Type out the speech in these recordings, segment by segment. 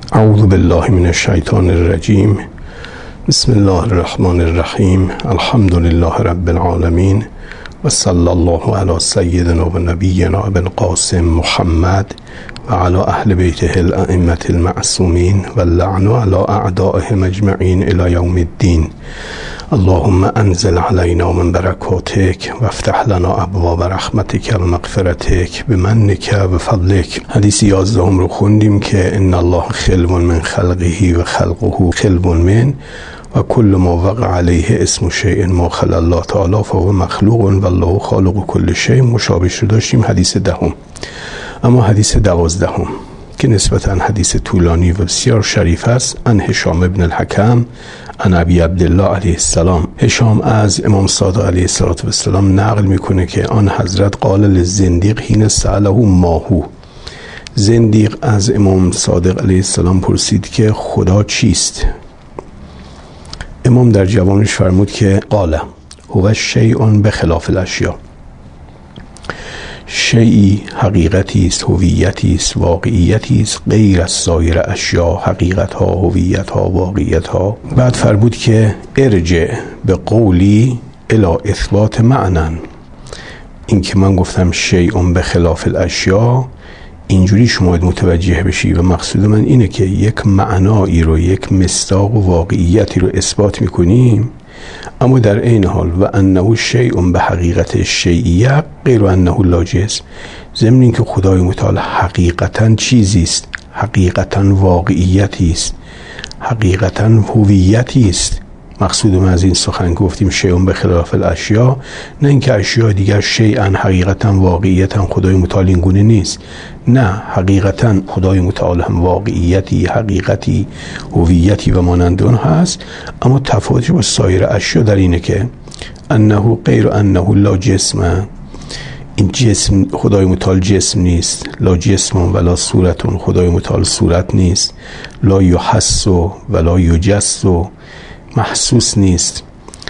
اعوذ بالله من الشیطان الرجیم. بسم الله الرحمن الرحیم. الحمد لله رب العالمین و صلی الله علی سیدنا و نبینا ابی القاسم محمد و علی اهل بیته الائمة المعصومین و اللعن علی اعدائهم اجمعین الی یوم الدین. اللهم انزل علینا من برکاتک و افتح لنا ابواب رحمتک و مغفرتک بمنک و فضلک. حدیث 11 رو خوندیم که ان الله خلو من خلقه و خلقه خلو من و کل ما وقع علیه اسم شیء ما خلا الله تعالی فهو مخلوق و الله خالق کل شیء. مشابهش رو داشتیم حدیث 10. اما حدیث 12 که نسبتاً حدیث طولانی و بسیار شریف است، ان هشام ابن الحکم ان ابی عبدالله علیه السلام. هشام از امام صادق علیه السلام نقل میکنه که آن حضرت قال للزندیق حین سأله ماهو. زندیق از امام صادق علیه السلام پرسید که خدا چیست؟ امام در جوابش فرمود که قال هو شیء بخلاف الاشیاء. شیئی حقیقتی است، هویتی است، واقعیتی است غیر از سایر اشیاء، حقیقت ها، هویت ها، واقعیت ها. بعد فرمود که ارجع به قولی الی اثبات معنی. این که من گفتم شیء بخلاف الاشیاء، اینجوری شما متوجه بشی و مقصود من اینه که یک معنایی رو، یک مصداق و واقعیتی رو اثبات میکنیم، اما در این حال و انه شیء به حقیقت شیعیه غیر انه لا جسم. ضمن این که خدای متعال حقیقتا چیزی است، حقیقتا واقعیتی است، حقیقتا هویتی است. مقصود من از این سخن گفتیم شیء به خلاف الاشیاء، نه اینکه اشیاء دیگر شیئا حقیقتا واقعیتا خدای متعال این گونه نیست. نه، حقیقتا خدای متعال هم واقعیتی، حقیقتی، هویتی و مانند اون هست، اما تفاوتش با سایر اشیاء در اینه که انه غیر انه لا جسم. این جسم خدای متعال جسم نیست، لا جسم ولا صورت، خدای متعال صورت نیست، لا یحس ولا یجس، محسوس نیست،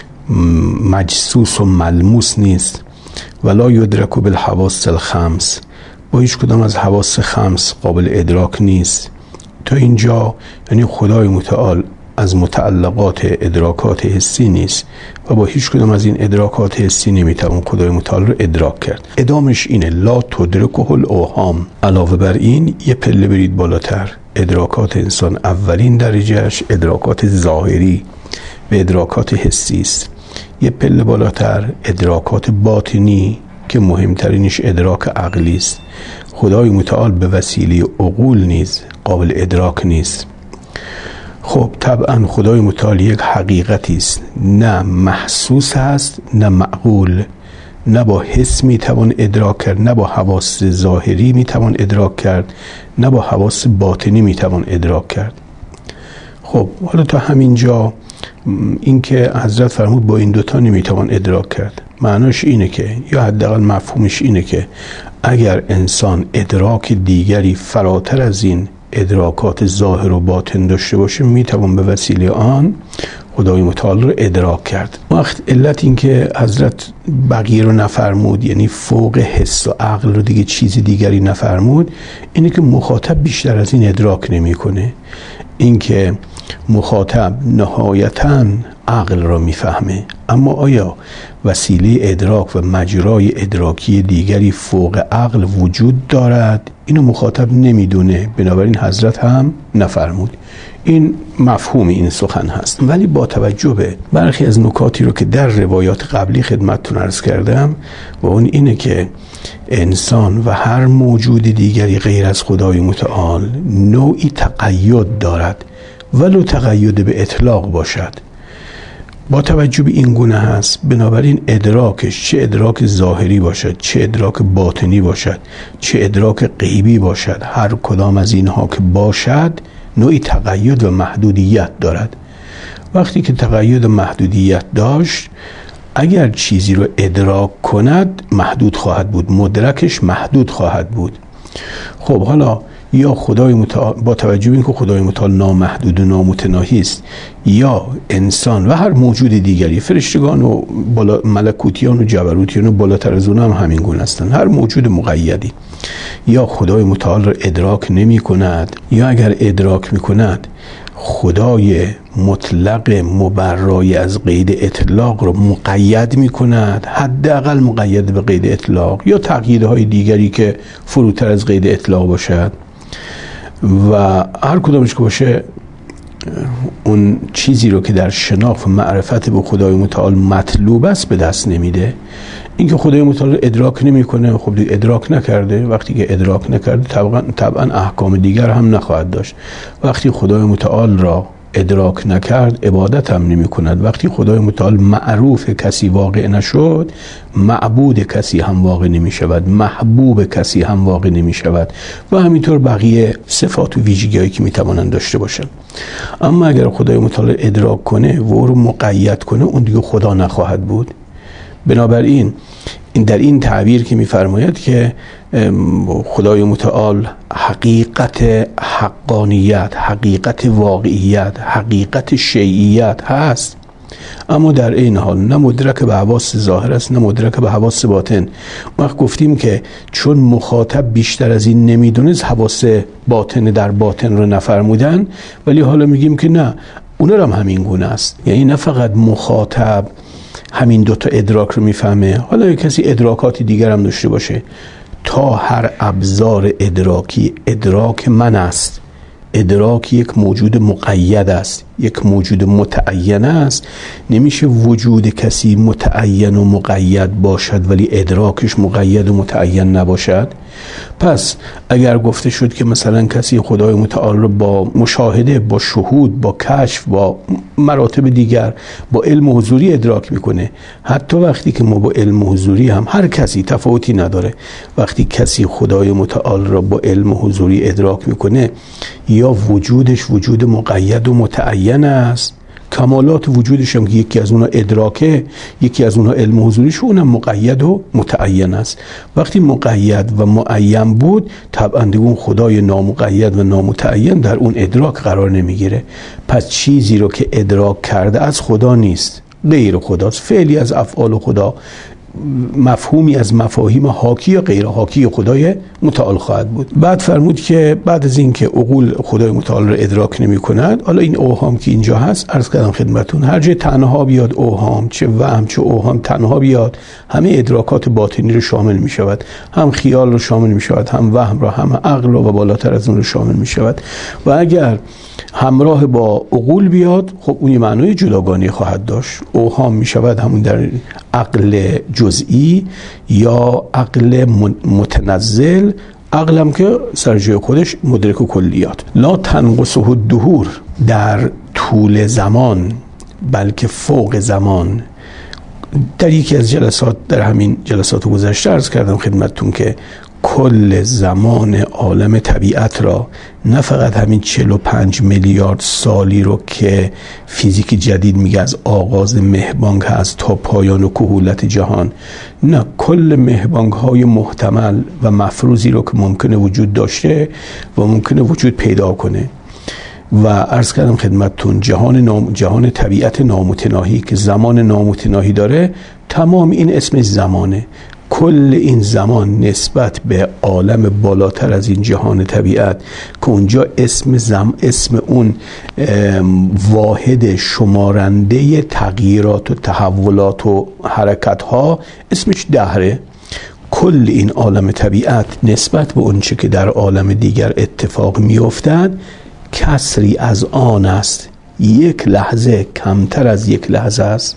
مجسوس و ملموس نیست، ولا یدرک بالحواس الخمس، با هیچ کدام از حواس خمس قابل ادراک نیست. تا اینجا یعنی خدای متعال از متعلقات ادراکات حسی نیست و با هیچ کدام از این ادراکات حسی نمیتوان خدای متعال رو ادراک کرد. ادامش اینه لا تدرکه الاوهام. علاوه بر این یه پله برید بالاتر. ادراکات انسان اولین درجهش ادراکات ظاهری و ادراکات حسی است. یه پله بالاتر ادراکات باطنی که مهمترینش ادراک عقلی است. خدای متعال به وسیله عقول نیز قابل ادراک نیست. خب طبعا خدای متعال یک حقیقتی است، نه محسوس هست نه معقول، نه با حس میتوان ادراک کرد، نه با حواس ظاهری میتوان ادراک کرد، نه با حواس باطنی میتوان ادراک کرد. خب حالا تا همینجا این که حضرت فرمود با این دوتا نمیتوان ادراک کرد، معناش اینه که یا حداقل مفهومش اینه که اگر انسان ادراک دیگری فراتر از این ادراکات ظاهر و باطن داشته باشه، میتوان به وسیله آن خدای متعال رو ادراک کرد. وقت علت این که حضرت بقیه رو نفرمود، یعنی فوق حس و عقل رو دیگه چیزی دیگری نفرمود، اینه که مخاطب بیشتر از این ادراک نمیکنه. این که مخاطب نهایتاً عقل را میفهمه، اما آیا وسیله ادراک و مجرای ادراکی دیگری فوق عقل وجود دارد؟ اینو مخاطب نمیدونه، بنابراین حضرت هم نفرمود. این مفهوم این سخن هست. ولی با توجه به برخی از نکاتی رو که در روایات قبلی خدمتتون عرض کردم و اون اینه که انسان و هر موجود دیگری غیر از خدای متعال نوعی تقید دارد، ولو تقید به اطلاق باشد. با توجه به این گونه هست، بنابراین ادراکش چه ادراک ظاهری باشد، چه ادراک باطنی باشد، چه ادراک غیبی باشد، هر کدام از اینها که باشد نوعی تقید و محدودیت دارد. وقتی که تقید و محدودیت داشت، اگر چیزی رو ادراک کند محدود خواهد بود، مدرکش محدود خواهد بود. خب حالا یا خدای متعال با توجه به اینکه خدای متعال نامحدود و نامتناهی است، یا انسان و هر موجود دیگری، فرشتگان و ملکوتیان و جبروتیان و بالاتر از اون هم همین گونه هستند، هر موجود مقیدی یا خدای متعال را ادراک نمی کند، یا اگر ادراک می کند خدای مطلق مبرای از قید اطلاق رو مقید می کند، حداقل مقید به قید اطلاق یا تقییدهای دیگری که فروتر از قید اطلاق باشد، و هر کدامش که باشه اون چیزی رو که در شناخت و معرفت به خدای متعال مطلوب است به دست نمیده. اینکه خدای متعال ادراک نمیکنه، خب ادراک نکرده، وقتی که ادراک نکرده طبعا احکام دیگر هم نخواهد داشت. وقتی خدای متعال را ادراک نکرد عبادت هم نمی کند. وقتی خدای متعال معروف کسی واقع نشد، معبود کسی هم واقع نمی شود، محبوب کسی هم واقع نمی شود، و همینطور بقیه صفات و ویژگی‌هایی که می توانند داشته باشند. اما اگر خدای متعال ادراک کنه و او رو مقید کنه، اون دیگه خدا نخواهد بود. بنابراین در این تعبیر که می‌فرماید که خدای متعال حقیقت حقانیت، حقیقت واقعیت، حقیقت شیعیت هست، اما در این حال نه مدرک به حواس ظاهر است نه مدرک به حواس باطن. وقت گفتیم که چون مخاطب بیشتر از این نمیدونست حواس باطن در باطن رو نفرمودن، ولی حالا میگیم که نه، اونا هم همین گونه است. یعنی نه فقط مخاطب همین دوتا ادراک رو میفهمه، حالا کسی ادراکاتی دیگر هم داشته باشه، تا هر ابزار ادراکی ادراک من است، ادراک یک موجود مقید است، یک موجود متعین است، نمیشه وجود کسی متعین و مقید باشد ولی ادراکش مقید و متعین نباشد. پس اگر گفته شد که مثلا کسی خدای متعال رو با مشاهده، با شهود، با کشف، با مراتب دیگر، با علم حضوری ادراک میکنه، حتی وقتی که ما با علم حضوری هم هر کسی تفاوتی نداره، وقتی کسی خدای متعال را با علم حضوری ادراک میکنه، یا وجودش وجود مقید و متعین است، کمالات وجودش هم که یکی از اونها ادراکه، یکی از اونها علم حضوریش، اونم مقید و متعین است. وقتی مقید و معین بود، طبعا دیگه اون خدای نامقید و نامتعین در اون ادراک قرار نمیگیره. پس چیزی رو که ادراک کرده از خدا نیست، غیر خداست، فعلی از افعال خدا، مفهومی از مفاهیم حاکی یا غیر حاکی خدای متعال خواهد بود. بعد فرمود که بعد از این که عقول خدای متعال رو ادراک نمی کند، حالا این اوهام که اینجا هست، عرض کردم خدمتون، هر جای تنها بیاد اوهام، چه وهم چه اوهام تنها بیاد، همه ادراکات باطنی رو شامل می شود، هم خیال رو شامل می شود، هم وهم رو، هم عقل رو، و بالاتر از اون رو شامل می شود. و اگر همراه با عقول بیاد، خب اون یه معنای جداگانه خواهد داشت. اوهام می شود همون در عقل جزئی یا عقل متنزل، عقلم که سر جای خودش مدرک و کلیات. لا تنقصه الدهور، در طول زمان بلکه فوق زمان. در یکی از جلسات، در همین جلسات گذشته عرض کردم خدمتتون که کل زمان عالم طبیعت را، نه فقط همین 45 میلیارد سالی رو که فیزیک جدید میگه از آغاز مهبانگ هست تا پایان و کهولت جهان، نه، کل مهبانگ های محتمل و مفروضی رو که ممکنه وجود داشته و ممکنه وجود پیدا کنه. و عرض کردم خدمتتون جهان طبیعت نامتناهی که زمان نامتناهی داره، تمام این اسمش زمانه. کل این زمان نسبت به عالم بالاتر از این جهان طبیعت که اونجا اسم اون واحد شمارنده تغییرات و تحولات و حرکت ها اسمش دهره. کل این عالم طبیعت نسبت به اون چه که در عالم دیگر اتفاق می افتد کسری از آن است، یک لحظه کمتر از یک لحظه است.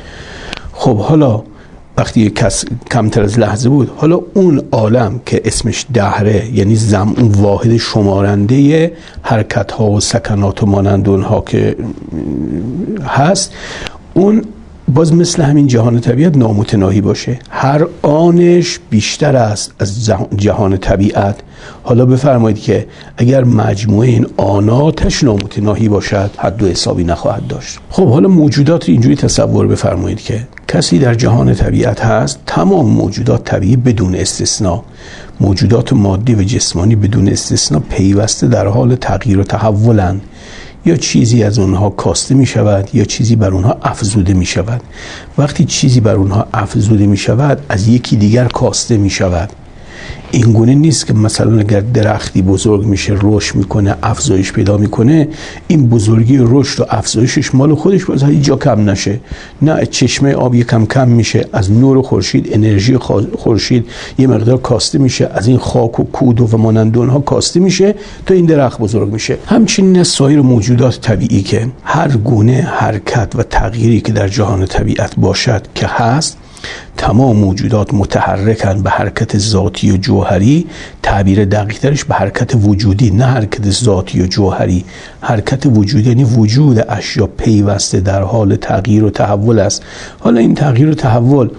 خب حالا وقتی کمتر از لحظه بود، حالا اون عالم که اسمش دهره، یعنی اون واحد شمارنده حرکت ها و سکنات و مانند اونها که هست، اون باز مثل همین جهان طبیعت نامتناهی باشه، هر آنش بیشتر است از جهان طبیعت. حالا بفرمایید که اگر مجموعه این آناتش نامتناهی باشد حد و حسابی نخواهد داشت. خب حالا موجودات اینجوری تصور بفرمایید که کسی در جهان طبیعت هست، تمام موجودات طبیعی بدون استثنا، موجودات مادی و جسمانی بدون استثنا پیوسته در حال تغییر و تحولند. یا چیزی از اونها کاسته می شود یا چیزی بر اونها افزوده می شود. وقتی چیزی بر اونها افزوده می شود از یکی دیگر کاسته می شود. این گونه نیست که مثلا اگر درختی بزرگ میشه، رشد میکنه، افزایش پیدا میکنه، این بزرگی رشد و افزایشش مال خودش باز هیچ جا کم نشه. نه، چشمه آب یکم کم میشه، از نور خورشید، انرژی خورشید یه مقدار کاسته میشه، از این خاک و کود و مانند اونها کاسته میشه تا این درخت بزرگ میشه. همچنین سایر موجودات طبیعی که هر گونه حرکت و تغییری که در جهان طبیعت باشد که هست، تمام موجودات متحرکن به حرکت ذاتی و جوهری. تعبیر دقیق‌ترش به حرکت وجودی، نه حرکت ذاتی و جوهری. حرکت وجودی یعنی وجود اشیا پیوسته در حال تغییر و تحول است. حالا این تغییر و تحول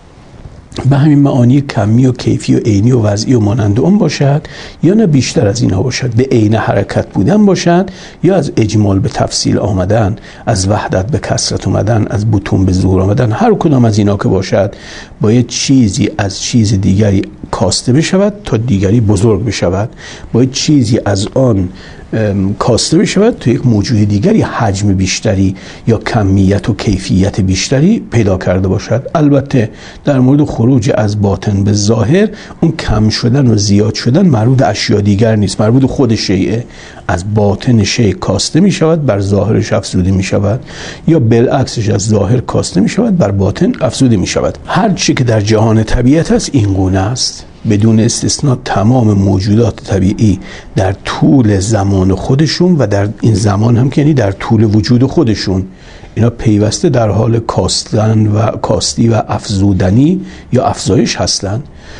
به همین معانی کمی و کیفی و عینی و وضعی و مانند اون باشد یا نه بیشتر از اینها باشد، به عین حرکت بودن باشد یا از اجمال به تفصیل آمدن، از وحدت به کثرت آمدن، از بطون به ظهور آمدن، هر کدام از اینا که باشد باید چیزی از چیز دیگری کاسته بشود تا دیگری بزرگ بشود، باید چیزی از آن کاسته بشود تا یک موجود دیگری حجم بیشتری یا کمیت و کیفیت بیشتری پیدا کرده باشد. البته در مورد خروج از باطن به ظاهر، اون کم شدن و زیاد شدن مربوط به اشیا دیگر نیست، مربوط به خود شیء. از باطن شیء کاسته می شود، بر ظاهرش افزوده می شود، یا بالعکسش از ظاهر کاسته می شود، بر باطن افزوده می شود. هر چی که در جهان طبیعت است این گونه است. بدون استثنا تمام موجودات طبیعی در طول زمان خودشون و در این زمان هم که یعنی در طول وجود خودشون، اینا پیوسته در حال کاستن و کاستی و افزودنی یا افزایش هستند.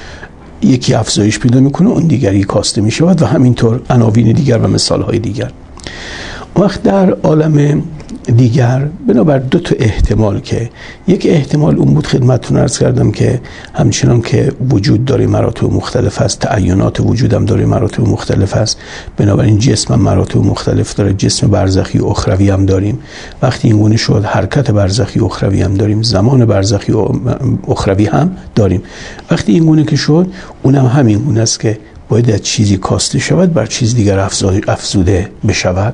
یکی افزایش پیدا میکنه، اون دیگری کاسته میشود و همینطور عناوین دیگر و مثالهای دیگر. وقت در عالم دیگر بنابر دو تا احتمال، که یک احتمال اون بود خدمتتون عرض کردم که همچنان که وجود داره مراتب مختلف است، تعینات وجودم داره مراتب مختلف است، بنابراین جسم هم مراتب مختلف داره، جسم برزخی و اخروی هم داریم. وقتی این گونه شد حرکت برزخی و اخروی هم داریم، زمان برزخی و اخروی هم داریم. وقتی این گونه که شد اونم همین گونه است که باید از چیزی کاسته شود بر چیز دیگر افزوده بشود.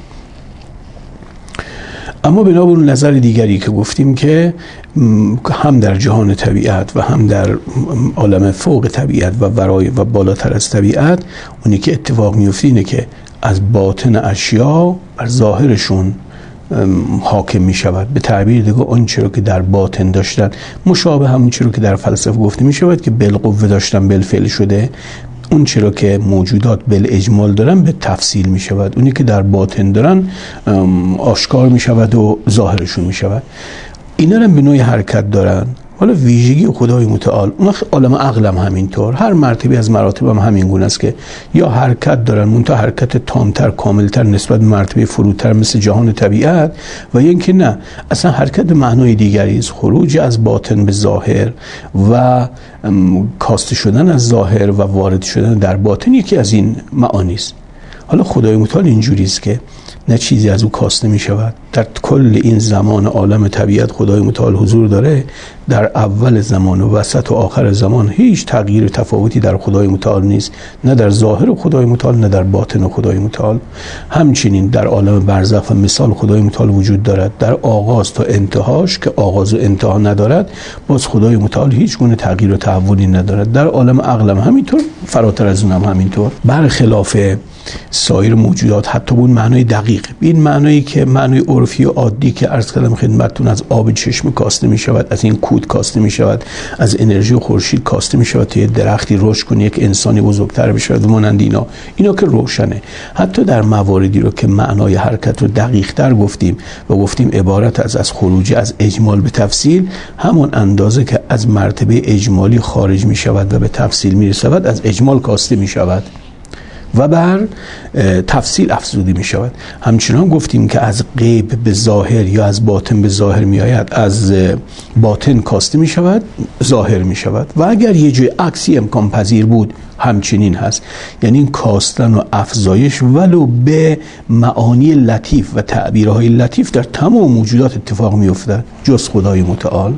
اما بنابر اون نظر دیگری که گفتیم که هم در جهان طبیعت و هم در عالم فوق طبیعت و ورای و بالاتر از طبیعت، اونی که اتفاق میفته اینه که از باطن اشیا بر ظاهرشون حاکم می شود. به تعبیر دیگه اون چیزی که در باطن داشتن مشابه همون چیزی که در فلسفه گفته می شود که بالقوه داشتن بالفعل شده. اون چرا که موجودات بالاجمال دارن به تفصیل می شود، اونی که در باطن دارن آشکار می شود و ظاهرشون می شود. اینا هم به نوعی حرکت دارن. حالا ویژگی خدای متعال، اون عالم عقل هم همینطور، هر مرتبه از مراتب هم همین گونه است که یا حرکت دارن منتها حرکت تامتر کاملتر نسبت به مرتبه فرودتر مثل جهان طبیعت، و یا اینکه نه، اصلا حرکت به معنای دیگری است، خروج از باطن به ظاهر و کاسته شدن از ظاهر و وارد شدن در باطن یکی از این معانی است. حالا خدای متعال اینجوری است که نه چیزی از او کاسته می شود. در کل این زمان عالم طبیعت خدای متعال حضور داره. در اول زمان و وسط و آخر زمان هیچ تغییر تفاوتی در خدای متعال نیست، نه در ظاهر خدای متعال نه در باطن خدای متعال. همچنین در عالم برزخ و مثال خدای متعال وجود دارد. در آغاز تا انتهاش که آغاز و انتها ندارد، باز خدای متعال هیچ گونه تغییر و تحولی ندارد. در عالم عقل هم همینطور، فراتر از اون هم همینطور. برخلاف سایر موجودات حتی اون معنای دقیق، این معنایی که معنای عرفی و عادی که عرض کردم خدمتتون، از آب چشم کاسته می شود، از این کود کاسته می شود، از انرژی خورشید کاسته می شود تا یه درختی رشد کنه، یک انسانی بزرگتر بشه و مانند اینا که روشنه. حتی در مواردی رو که معنای حرکت رو دقیق تر گفتیم و گفتیم عبارت از خروج از اجمال به تفصیل، همون اندازه که از مرتبه اجمالی خارج می شود و به تفصیل می رسد از اجمال کاسته می شود. و بر تفصیل افزوده می شود. همچنان گفتیم که از غیب به ظاهر یا از باطن به ظاهر می آید، از باطن کاسته می شود، ظاهر می شود. و اگر یه جای عکسی امکان پذیر بود همچنین هست، یعنی این کاستن و افزایش ولو به معانی لطیف و تعبیرهای لطیف در تمام موجودات اتفاق می افتد جز خدای متعال.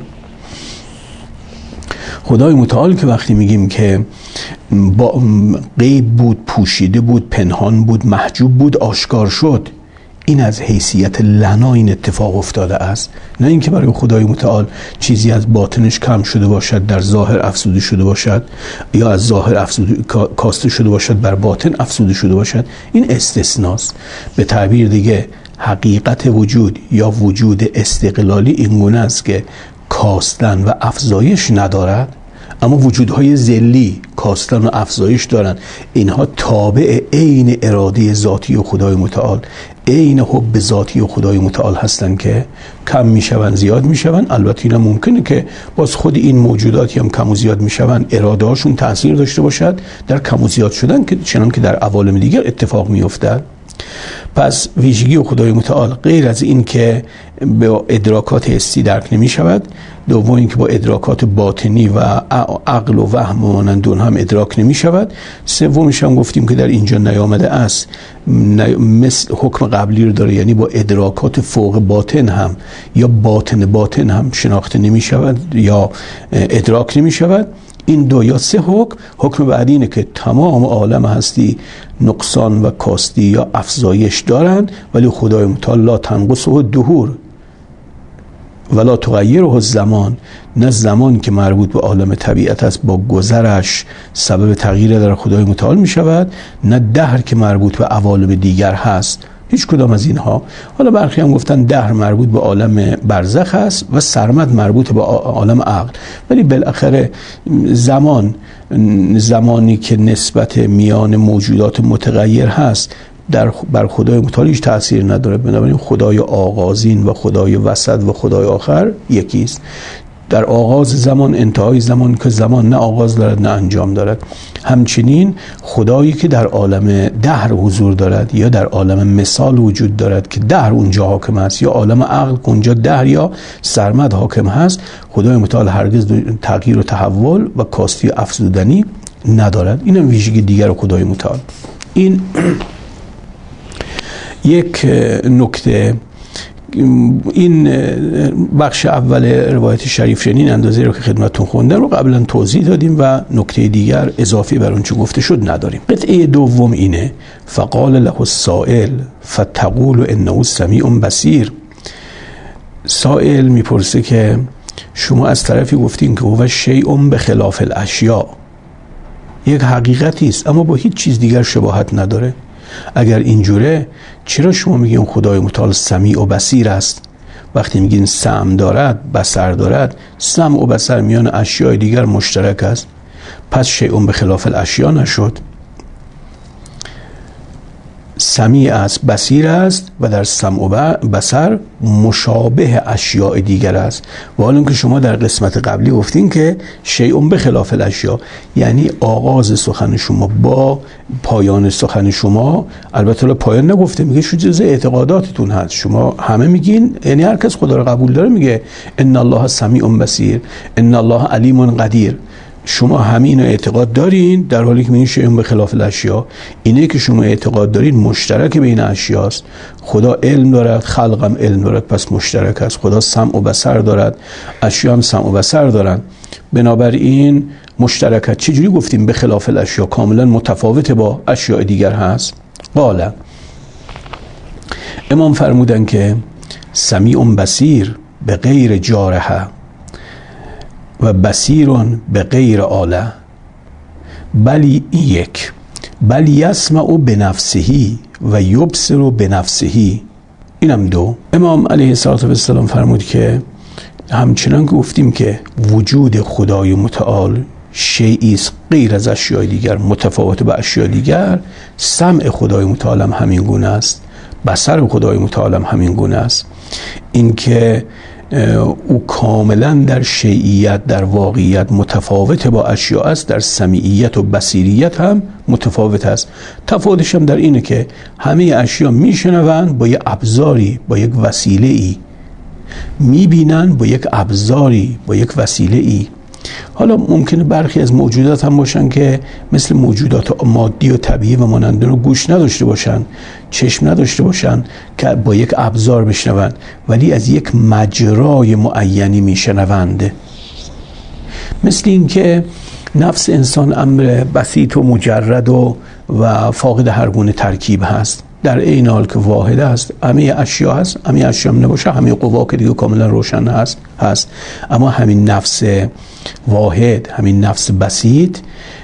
خدای متعال که وقتی میگیم که با غیب بود، پوشیده بود، پنهان بود، محجوب بود، آشکار شد، این از حیثیت لنا این اتفاق افتاده است، نه اینکه برای خدای متعال چیزی از باطنش کم شده باشد در ظاهر افزوده شده باشد یا از ظاهر کاسته شده باشد بر باطن افزوده شده باشد. این استثناست. به تعبیر دیگه حقیقت وجود یا وجود استقلالی این گونه است که کاستن و افزایش ندارد، اما وجودهای ذلی کاستن و افزایش دارند. اینها تابع عین اراده ذاتی و خدای متعال، عین حب ذاتی و خدای متعال هستند که کم میشوند زیاد میشوند. البته اینا ممکنه که باز خود این موجوداتی هم کم و زیاد میشوند اراده هاشون تاثیر داشته باشد در کم و زیاد شدن، که چنان که در عوالم دیگر اتفاق میافتد. پس ویژگی خدای متعال غیر از این که به ادراکات حسی درک نمی شود، دوم این که با ادراکات باطنی و عقل و وهم و مانند اون هم ادراک نمی شود، سومش هم گفتیم که در اینجا نیامده است، مثل حکم قبلی رو داره، یعنی با ادراکات فوق باطن هم یا باطن هم شناخته نمی شود یا ادراک نمی شود. این دو یا سه حکم بعدی اینه که تمام عالم هستی نقصان و کاستی یا افزایش دارند، ولی خدای متعال لا تنقصه الدهور ولا تغیره الزمان، نه زمان که مربوط به عالم طبیعت است با گذرش سبب تغییر در خدای متعال می شود، نه دهر که مربوط به عوالم دیگر هست. هیچ کدام از اینها. حالا برخی هم گفتن دهر مربوط به عالم برزخ است و سرمد مربوط به عالم عقل، ولی بالاخره زمانی که نسبت میان موجودات متغیر هست بر خدای متعال هیچ تأثیر نداره. بنابراین خدای آغازین و خدای وسط و خدای آخر یکیست. در آغاز زمان، انتهای زمان، که زمان نه آغاز دارد نه انجام دارد. همچنین خدایی که در عالم دهر حضور دارد یا در عالم مثال وجود دارد که دهر اونجا حاکم است، یا عالم عقل که اونجا دهر یا سرمد حاکم هست، خدای متعال هرگز تغییر و تحول و کاستی و افزودنی ندارد. این هم ویژگی دیگر خدای متعال. این یک نکته. این بخش اول روایت شریف شنین اندازه رو که خدمتتون خوندم رو قبلا توضیح دادیم و نکته دیگر اضافی بر اون چه گفته شد نداریم. قطعه دوم اینه: فقال له السائل فتقول انه سمیع بصیر. سائل میپرسه که شما از طرفی گفتین که هو شیء بخلاف الاشیاء، یک حقیقتی است اما با هیچ چیز دیگر شباهت نداره. اگر اینجوره چرا شما میگین خدای متعال سمیع و بصیر است؟ وقتی میگین سمع دارد، بصر دارد، سمع و بصر میان اشیاء دیگر مشترک است، پس شیء بخلاف الاشیاء نشد. سمیع است، بصیر است و در سمع و بصر مشابه اشیاء دیگر است. و حالا که شما در قسمت قبلی گفتین که شیء بخلاف الاشیاء، یعنی آغاز سخن شما با پایان سخن شما، البته پایان نگفته، میگه شو جزء اعتقاداتتون هست. شما همه میگین، یعنی هر کس خدا رو قبول داره میگه ان الله سمیع بصیر، ان الله علیم قدیر. شما همین اعتقاد دارین در حالی که میگین شیء بخلاف الاشیاء. اینه که شما اعتقاد دارین مشترک بین اشیاست. خدا علم دارد، خلقم علم دارد، پس مشترک است. خدا سمع و بصر دارد، اشیاء هم سمع و بصر دارن، بنابراین مشترکت. چجوری گفتیم بخلاف الاشیاء؟ کاملا متفاوت با اشیاء دیگر هست. قال امام فرمودن که سمیع بصیر به غیر جارحه و بصیرون به غیر آله، بلی یک، بل یسمع بنفسهی و یبصر بنفسهی. اینم دو. امام علیه السلام فرمود که همچنان که گفتیم که وجود خدای متعال شیئی است غیر از اشیاء دیگر، متفاوت با اشیاء دیگر، سمع خدای متعال هم همین گونه است، بصر خدای متعال هم همین گونه است. این که او کاملا در شیعیت، در واقعیت متفاوت با اشیاء است، در سمیعیت و بصیریت هم متفاوت است. تفاوتش هم در اینه که همه اشیاء میشنوند با یک ابزاری، با یک وسیله‌ای، میبینن با یک ابزاری، با یک وسیله‌ای. حالا ممکنه برخی از موجودات هم باشن که مثل موجودات مادی و طبیعی و مانند اون گوش نداشته باشن، چشم نداشته باشن که با یک ابزار بشنون، ولی از یک مجرای معینی میشنوند. مثل این که نفس انسان امر بسیط و مجرد و فاقد هر گونه ترکیب هست، در عین حال که واحد است. همه اشیا هست، همه اشیا هم نباشه، همه قوا که دیگه کاملا روشن هست. اما همین نفس واحد، همین نفس بسیط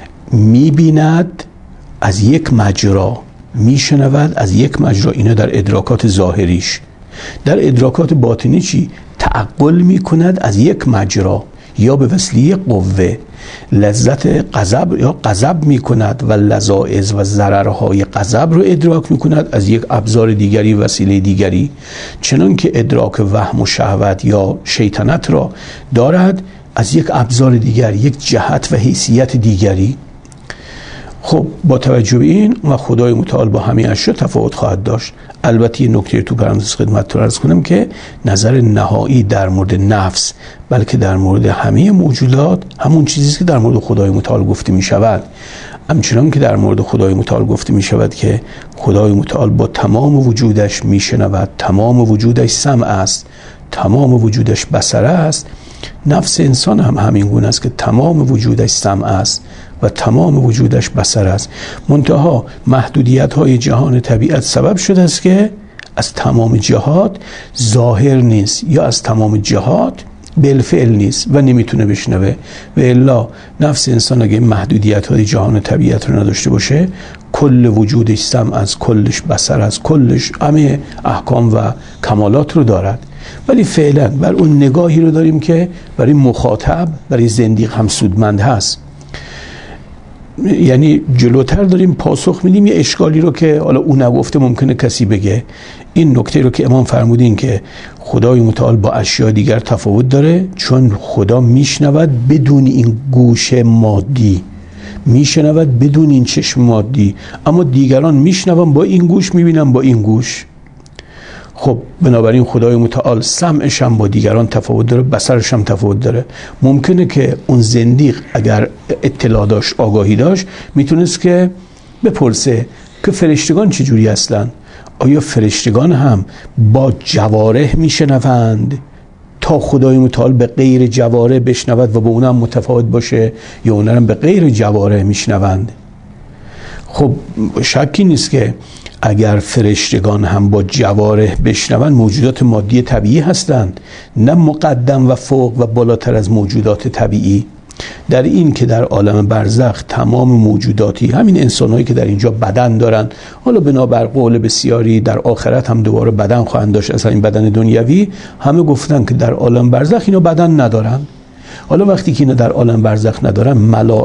میبیند از یک مجرا، میشنود از یک مجرا. اینا در ادراکات ظاهریش. در ادراکات باطنی چی؟ تعقل میکند از یک مجرا، یا به وسیله قوه لذت غضب یا غضب میکند و لذائذ و ضررهای غضب رو ادراک میکند از یک ابزار دیگری، وسیله دیگری. چنان که ادراک وهم و شهوت یا شیطنت را دارد از یک ابزار دیگر، یک جهت و حیثیت دیگری. خب با توجه به این و خدای متعال با همه اشیا تفاوت خواهد داشت. البته یه نکته تو پرانتز خدمتتون عرض کنم که نظر نهایی در مورد نفس، بلکه در مورد همه موجودات همون چیزی که در مورد خدای متعال گفته می شود. همچنان که در مورد خدای متعال گفته می شود که خدای متعال با تمام وجودش می شنود، تمام وجودش سمع است، تمام وجودش بصره است. نفس انسان هم همین گونه است که تمام وجودش سمع است و تمام وجودش بصر است. منتها محدودیت‌های جهان طبیعت سبب شده است که از تمام جهات ظاهر نیست، یا از تمام جهات بالفعل نیست و نمیتونه بشنوه. و الا نفس انسان اگه محدودیت‌های جهان طبیعت رو نداشته باشه، کل وجودش سمع است، کلش بصر است، کلش همه احکام و کمالات رو دارد. ولی فعلا بر اون نگاهی رو داریم که برای مخاطب، برای زندیق هم سودمند هست. یعنی جلوتر داریم پاسخ میدیم یه اشکالی رو که حالا اون نگفته ممکنه کسی بگه. این نکته رو که امام فرمودین که خدای متعال با اشیاء دیگر تفاوت داره، چون خدا میشنود بدون این گوش مادی، میشنود بدون این چشم مادی، اما دیگران میشنون با این گوش، میبینن با این گوش. خب بنابراین خدای متعال سمعش هم با دیگران تفاوت داره، بصرش هم تفاوت داره. ممکنه که اون زندیق اگر اطلاع داشت، آگاهی داشت، میتونست که بپرسه که فرشتگان چجوری هستن؟ آیا فرشتگان هم با جوارح میشنوند تا خدای متعال به غیر جوارح بشنود و با اونم متفاوت باشه، یا اونها هم به غیر جوارح میشنوند؟ خب شکی نیست که اگر فرشتگان هم با جوارح بشنوند، موجودات مادی طبیعی هستند، نه مقدم و فوق و بالاتر از موجودات طبیعی. در این که در عالم برزخ تمام موجوداتی، همین انسانهایی که در اینجا بدن دارن، حالا بنابر قول بسیاری در آخرت هم دوباره بدن خواهند داشت، از این بدن دنیوی، همه گفتن که در عالم برزخ اینا بدن ندارن. حالا وقتی که اینا در عالم برزخ ندارن،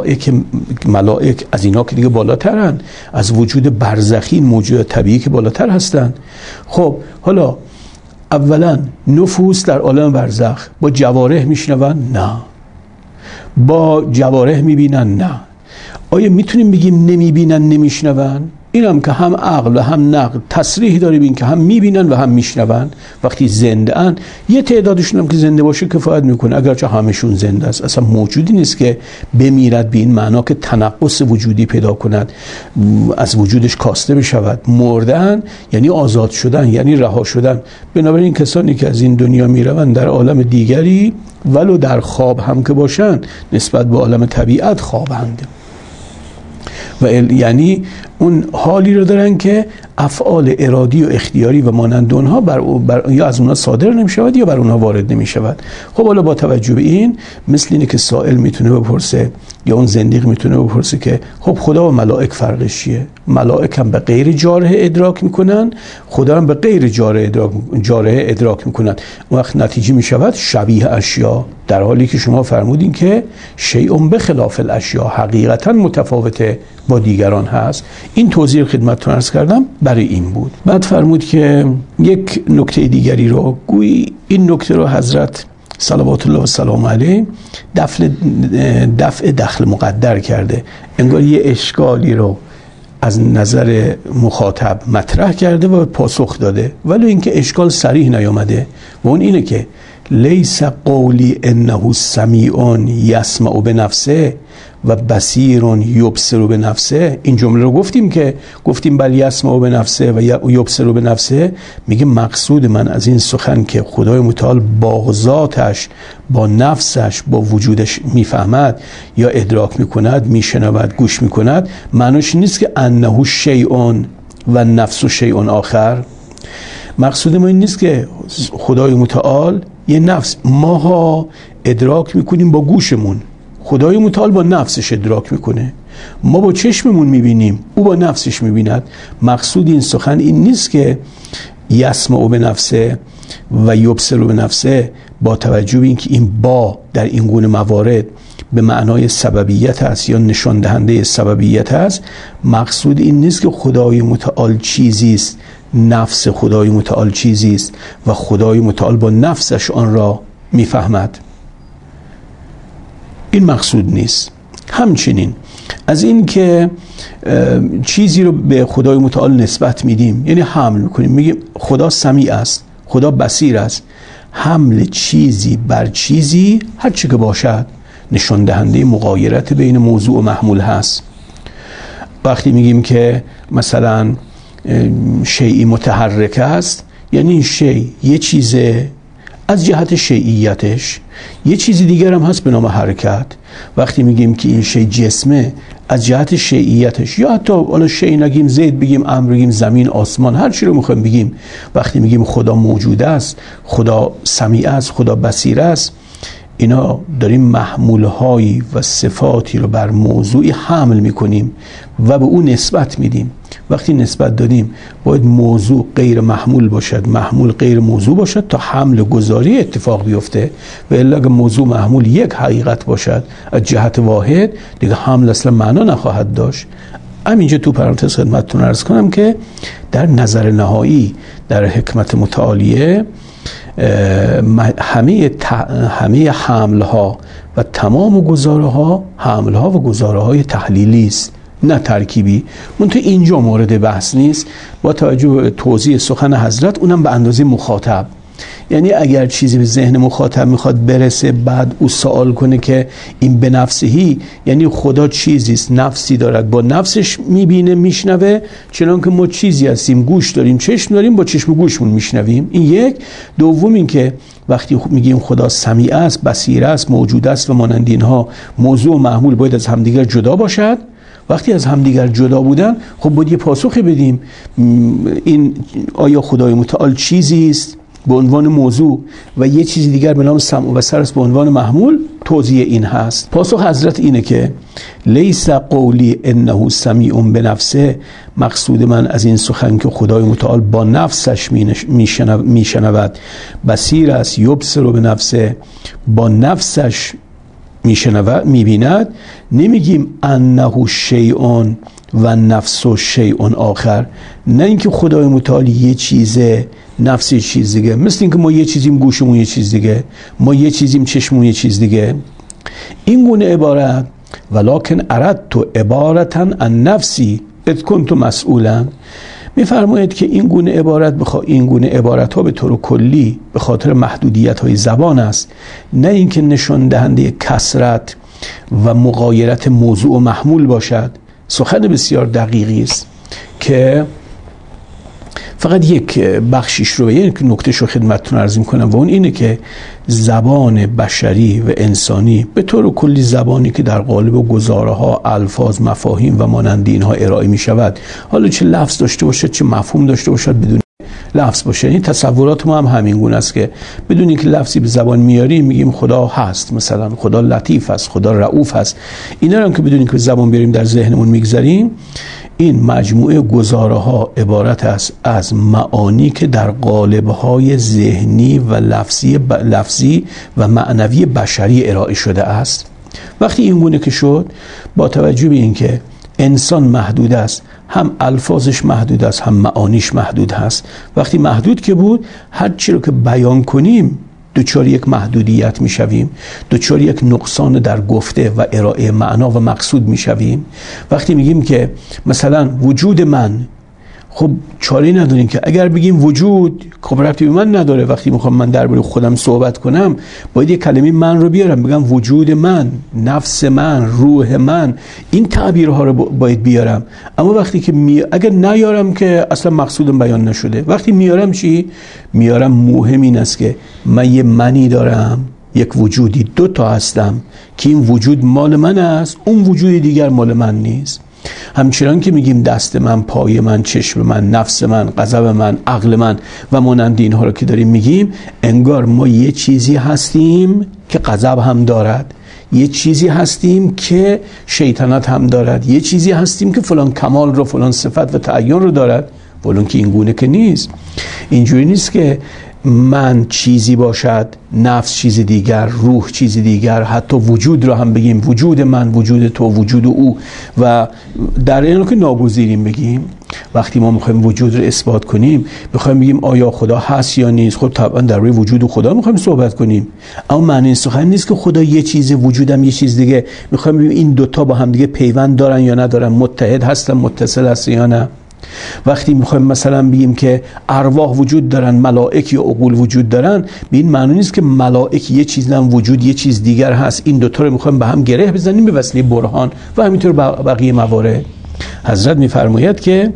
ملائک از اینا که دیگه بالاترن، از وجود برزخی موجود طبیعی که بالاتر هستن. خب حالا اولا نفوس در عالم برزخ با جوارح میشنون؟ نه. با جوارح میبینن؟ نه. آیا میتونیم بگیم نمیبینن، نمیشنون؟ این هم که هم عقل و هم نقل تصریح داره بین که هم میبینن و هم میشنون. وقتی زنده ان، یه تعدادشون هم که زنده باشه کفایت میکنه، اگرچه همشون زنده است. اصلا موجودی نیست که بمیرد به این معنا که تنقص وجودی پیدا کند، از وجودش کاسته بشود. مردن یعنی آزاد شدن، یعنی رها شدن. بنابراین کسانی که از این دنیا میروند در عالم دیگری، ولو در خواب هم که باشن، نسبت به عالم طبیعت خوابند. و یعنی اون حالی رو دارن که افعال ارادی و اختیاری و مانند اونها یا از اونها صادر نمیشود یا بر اونها وارد نمیشود. خب حالا با توجه به این، مثل اینه که سائل میتونه بپرسه یا اون زندیق میتونه بپرسه که خب خدا و ملائک فرقش چیه؟ ملائک هم به غیر جارح ادراک میکنن، خدا هم به غیر جارح ادراک میکنن. اون وقت نتیجه میشود شبیه اشیا، در حالی که شما فرمودین که شیء بخلاف الاشیا، حقیقتا متفاوته با دیگران هست. این توضیح خدمتتون عرض کردم. برای این بود. بعد فرمود که یک نکته دیگری رو، گویی این نکته رو حضرت صلوات الله و سلام علیه دفع دخل مقدر کرده، انگار یه اشکالی رو از نظر مخاطب مطرح کرده و پاسخ داده، ولی اینکه اشکال صریح نیامده و اون اینه که لیس قولی انه سمیع یسمع بنفسه و بصیر یبصر بنفسه. این جمله رو گفتیم بل یسمع بنفسه و یبصر بنفسه. میگه مقصود من از این سخن که خدای متعال با ذاتش، با نفسش، با وجودش میفهمد یا ادراک میکند، میشنود، گوش میکند، معناش نیست که انه شیء و نفس شیء آخر. مقصود ما این نیست که خدای متعال یه نفس، ماها ادراک میکنیم با گوشمون، خدای متعال با نفسش ادراک میکنه، ما با چشممون میبینیم، او با نفسش میبیند. مقصود این سخن این نیست که یسمع به نفسه و یبصر به نفسه، با توجه به اینکه این با در این گونه موارد به معنای سببیت است یا نشان دهنده سببیت است. مقصود این نیست که خدای متعال چیزی است، نفس خدای متعال چیزی است و خدای متعال با نفسش آن را میفهمد. این مقصود نیست. همچنین از این که چیزی رو به خدای متعال نسبت میدیم، یعنی حمل میکنیم، میگیم خدا سمیع است، خدا بصیر است. حمل چیزی بر چیزی هر چی که باشد نشان دهنده مغایرت بین موضوع و محمول هست. وقتی میگیم که مثلا شیئی متحرک است، یعنی این شیء یه چیزه از جهت شیعیتش، یه چیزی دیگر هم هست به نام حرکت. وقتی میگیم که این شیء جسمه، از جهت شیعیتش، یا حتی حالا شیء نگیم زید بگیم امر بگیم زمین آسمان، هر چی رو میخوایم بگیم. وقتی میگیم خدا موجود است، خدا سمیع است، خدا بصیر است، اینا داریم محمولهایی و صفاتی رو بر موضوعی حمل میکنیم و به اون نسبت میدیم. وقتی نسبت دادیم باید موضوع غیر محمول باشد، محمول غیر موضوع باشد تا حمل گذاری اتفاق بیفته. و الا اگه موضوع محمول یک حقیقت باشد از جهت واحد، دیگه حمل اصلا معنا نخواهد داشت. همینجا تو پرانتز خدمتتون عرض کنم که در نظر نهایی در حکمت متعالیه همه حملها و تمام گزارها حملها و گزارهای تحلیلی است، نه ترکیبی. منتها اینجا مورد بحث نیست با توجه به توضیح سخن حضرت، اونم به اندازه مخاطب. یعنی اگر چیزی به ذهن مخاطب میخواد برسه، بعد او سوال کنه که این به نفسهی، یعنی خدا چیزی است، نفسی دارد، با نفسش میبینه، میشنوه، چنان که ما چیزی هستیم، گوش داریم، چشم داریم، با چشم و گوشمون میشنویم. این یک. دوم این که وقتی میگیم خدا سمیع است، بصیر است، موجود است و مانند اینها، موضوع و محمول باید از همدیگر جدا باشد. وقتی از همدیگر جدا بودن، خب باید یه پاسخی بدیم. این آیا خدای متعال چیزی است به عنوان موضوع و یه چیزی دیگر به نام سمع و بصر است به عنوان محمول؟ توضیح این هست. پاسخ حضرت اینه که لیس قولی انه سمیع بنفسه، مقصود من از این سخن که خدای متعال با نفسش میشنود، بصیر است، یبصر بنفسه، با نفسش میشنود، میبیند. نمیگیم انه شیء و نفس شیء آخر، نه اینکه خدای متعال یه چیزه، نفس یه چیز دیگه، مثل اینکه ما یه چیزیم گوشمون یه چیز دیگه، ما یه چیزیم چشممون یه چیز دیگه. این گونه عبارت ولکن اردت عبارتا عن نفسی اذ کنت مسئولا، میفرماید که این گونه عبارت ها به طور کلی به خاطر محدودیت های زبان است، نه اینکه نشان دهنده کثرت و مغایرت موضوع و محمول باشد. سخن بسیار دقیقی است که فقط یک بخشیش رو، یک نکتهش رو خدمتتون عرض می‌کنم و اون اینه که زبان بشری و انسانی به طور کلی زبانی که در قالب گزاره‌ها، الفاظ، مفاهیم و مانند اینها ارائه می‌شود، حالا چه لفظ داشته باشد چه مفهوم داشته باشد، بدون لفظ باشه. این تصورات ما هم همین گونه است که بدون اینکه لفظی به زبان میاریم میگیم خدا هست، مثلا خدا لطیف است، خدا رؤوف است. اینا رو هم که بدون اینکه به زبان بیاریم در ذهنمون میگذاریم. این مجموعه گزاره‌ها عبارت است از معانی که در قالب‌های ذهنی و لفظی و معنوی بشری ارائه شده است. وقتی این گونه که شد، با توجه به اینکه انسان محدود است، هم الفاظش محدود است هم معانیش محدود هست. وقتی محدود که بود، هر چی رو که بیان کنیم دچار یک محدودیت میشویم، دچار یک نقصان در گفته و ارائه معنا و مقصود میشویم. وقتی میگیم که مثلا وجود من، خب چاره نداریم که اگر بگیم وجود، خب ربطی به من نداره. وقتی میخوام من درباره خودم صحبت کنم باید یک کلمه من رو بیارم، بگم وجود من، نفس من، روح من، این تعبیرها رو باید بیارم. اما وقتی که اگر نیارم که اصلا مقصودم بیان نشده. وقتی میارم چی؟ میارم مهم این است که من یه منی دارم، یک وجودی، 2 تا هستم که این وجود مال من است، اون وجود دیگر مال من نیست. همچنان که میگیم دست من، پای من، چشم من، نفس من، غضب من، عقل من و مانند اینها رو که داریم میگیم، انگار ما یه چیزی هستیم که غضب هم دارد، یه چیزی هستیم که شیطنت هم دارد، یه چیزی هستیم که فلان کمال رو، فلان صفت و تعین رو دارد. ولون که این گونه که نیست. اینجوری نیست که من چیزی باشد، نفس چیز دیگر، روح چیز دیگر، حتی وجود رو هم بگیم وجود من، وجود تو، وجود او، و در این که ناگزیریم بگیم. وقتی ما میخوایم وجود رو اثبات کنیم، میخوایم بگیم آیا خدا هست یا نیست، خب طبعا در روی وجود خدا میخوایم صحبت کنیم. اما معنی سخن نیست که خدا یه چیز، وجودم یه چیز دیگه. میخوایم ببینیم این 2 تا با هم دیگه پیوند دارن یا ندارن، متحد هستن، متصل هستن یا نه. وقتی میخوایم مثلا بگیم که ارواح وجود دارن، ملائک یا عقول وجود دارن، به این معنی نیست که ملائک یه چیز هم وجود یه چیز دیگر هست. این 2 تا رو میخوایم به هم گره بزنیم به وسیله برهان و همینطور بقیه موارد. حضرت میفرماید که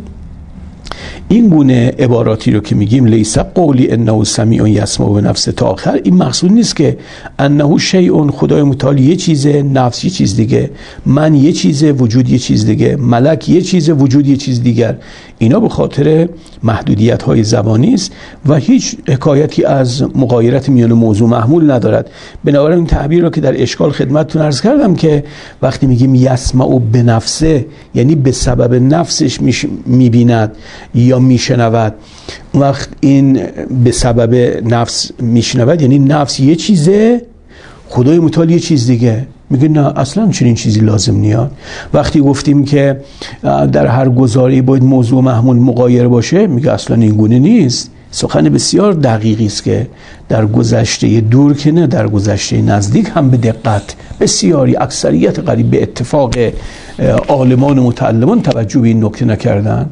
این گونه عباراتی رو که میگیم لیس قولی انه سمیع یسمع بنفس تا آخر، این مقصود نیست که انه شیء، خدای متعال یه چیزه، نفس یه چیز دیگه، من یه چیزه، وجود یه چیز دیگه، ملک یه چیزه، وجود یه چیز دیگر. اینا به خاطر محدودیت های زبانی است و هیچ حکایتی از مغایرت میان موضوع محمول ندارد. بنابراین این تعبیر رو که در اشکال خدمتتون عرض کردم که وقتی میگیم یسمع بنفسه، یعنی به سبب نفسش میبیند یا میشنود. وقت این به سبب نفس میشنود یعنی نفس یه چیزه، خدای متعال یه چیز دیگه. میگه نه اصلا چنین چیزی لازم نیاد. وقتی گفتیم که در هر گزاری باید موضوع محمول مغایر باشه، میگه اصلا این گونه نیست. سخن بسیار دقیقی است که در گذشته دور که نه، در گذشته نزدیک هم به دقت بسیاری، اکثریت قریب به اتفاق عالمان و متعلمان توجه به این نکته نکردن.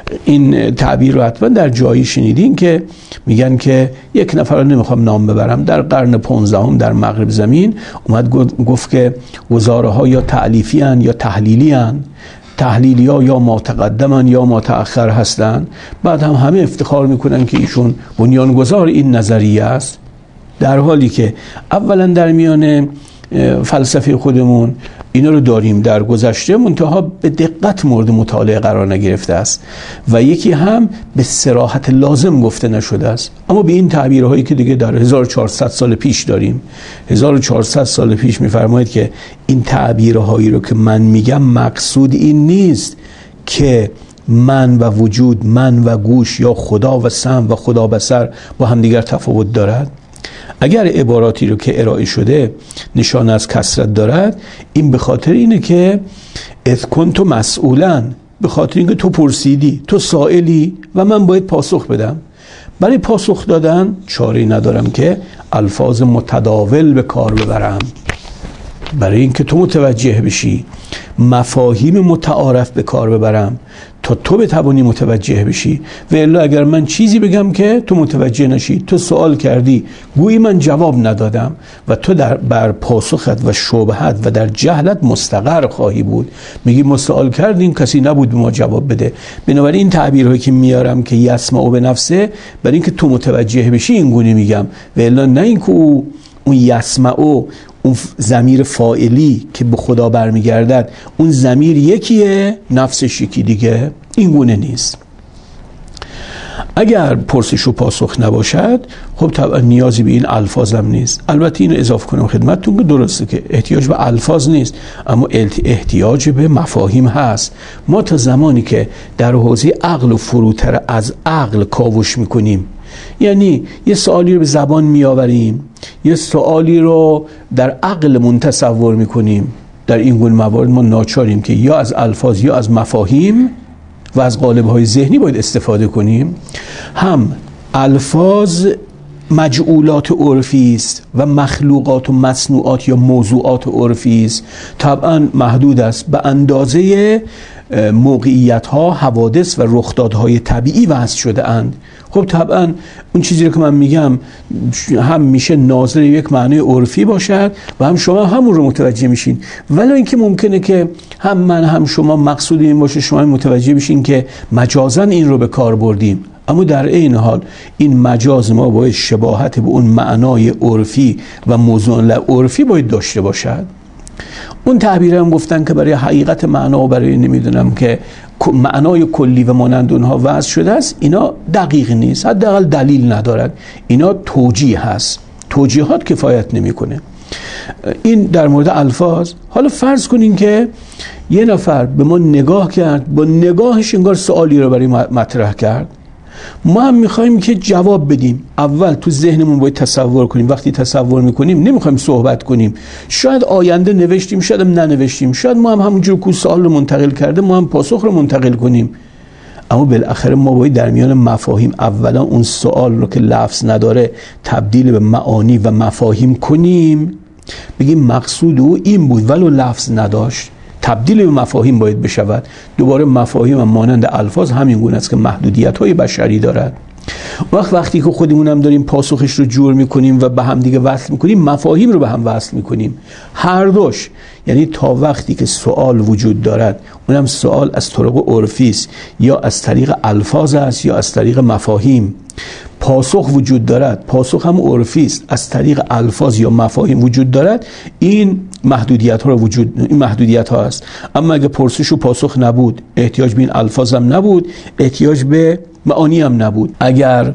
این تعبیر رو حتما در جایی شنیدین که میگن که یک نفر رو نمیخوام نام ببرم، در قرن 15 در مغرب زمین اومد گفت که گزاره ها یا تألیفی هن یا تحلیلی هن. تحلیلی ها یا ما تقدمن یا ما تأخر هستن. بعد هم همه افتخار میکنن که ایشون بنیانگذار این نظریه است، در حالی که اولا در میان فلسفه خودمون اینا رو داریم در گذشته، منتها به دقت مورد مطالعه قرار نگرفته است و یکی هم به صراحت لازم گفته نشده است. اما به این تعبیرهایی که دیگه در 1400 سال پیش داریم، 1400 سال پیش میفرمایید که این تعبیرهایی رو که من میگم مقصود این نیست که من و وجود، من و گوش یا خدا و سمع و خدا بصر با هم دیگر تفاوت دارد. اگر عباراتی رو که ارائه شده نشان از کثرت دارد، این به خاطر اینه که اذ کنت مسئولا، به خاطر اینکه تو پرسیدی، تو سائلی و من باید پاسخ بدم. برای پاسخ دادن چاره‌ای ندارم که الفاظ متداول به کار ببرم، برای اینکه تو متوجه بشی، مفاهیم متعارف به کار ببرم تا تو بتوانی متوجه بشی. و الا اگر من چیزی بگم که تو متوجه نشی، تو سوال کردی گویی من جواب ندادم و تو بر پاسخت و شبهت و در جهلت مستقر خواهی بود. میگی ما سوال کردیم کسی نبود به ما جواب بده. بنابراین این تعبیرهایی که میارم که یسمع به نفسه، برای اینکه تو متوجه بشی این گونه میگم، و الا نه اینکه اون یسمع، اون ضمیر فاعلی که به خدا برمیگردد، اون ضمیر یکیه، نفسش یکی دیگه. این گونه نیست. اگر پرسش و پاسخ نباشد، خب طبعا نیازی به این الفاظ هم نیست. البته اینو اضافه کنم خدمتتون که درسته که احتیاج به الفاظ نیست، اما احتیاج به مفاهیم هست. ما تا زمانی که در حوزه عقل و فروتر از عقل کاوش میکنیم، یعنی یه سوالی رو به زبان میآوریم، یه سوالی رو در عقلمون تصور میکنیم، در این گونه موارد ما ناچاریم که یا از الفاظ یا از مفاهیم و از قالب‌های ذهنی باید استفاده کنیم. هم الفاظ مجعولات عرفی است و مخلوقات و مصنوعات یا موضوعات عرفی است، طبعا محدود است به اندازه موقعیت‌ها، حوادث و رخدادهای طبیعی وضع شده اند. خب طبعا اون چیزی رو که من میگم هم میشه ناظر یک معنی عرفی باشد و هم شما همون رو متوجه میشین، ولی اینکه ممکنه که هم من هم شما مقصود این باشه شما متوجه بشین که مجازاً این رو به کار بردیم، اما در این حال این مجاز ما باید شباهت به اون معنای عرفی و موضوع عرفی باید داشته باشد. اون تعبیر هم گفتن که برای حقیقت معنا و برای نمیدونم که معنای کلی و مانند اونها وضع شده است، اینا دقیق نیست، حداقل دلیل ندارد، اینا توجیه هست، توجیهات کفایت نمیکنه. این در مورد الفاظ. حالا فرض کنین که یه نفر به ما نگاه کرد، با نگاهش انگار سوالی رو برای مطرح کرد، ما هم میخوایم که جواب بدیم. اول تو ذهنمون باید تصور کنیم، وقتی تصور میکنیم نمیخوایم صحبت کنیم، شاید آینده نوشتیم، شاید هم ننوشتیم، شاید ما هم همونجور که سوال رو منتقل کرده ما هم پاسخ رو منتقل کنیم، اما بالاخره ما باید در میان مفاهیم اولا اون سوال رو که لفظ نداره تبدیل به معانی و مفاهیم کنیم، بگیم مقصود او این بود ولو لفظ نداشت، تبدیل به مفاهیم باید بشود. دوباره مفاهیم هم مانند الفاظ همین گونه است که محدودیت‌های بشری دارد. وقتی که خودمون هم داریم پاسخش رو جور میکنیم و به هم دیگه وصل میکنیم، مفاهیم رو به هم وصل میکنیم هر دوش، یعنی تا وقتی که سوال وجود دارد، اونم سوال از طرق عرفی است یا از طریق الفاظ است یا از طریق مفاهیم، پاسخ وجود دارد، پاسخ هم عرفی است، از طریق الفاظ یا مفاهیم وجود دارد، این محدودیت ها این محدودیت ها است. اما اگه پرسش و پاسخ نبود، احتیاج به این الفاظ هم نبود، احتیاج به معانی هم نبود. اگر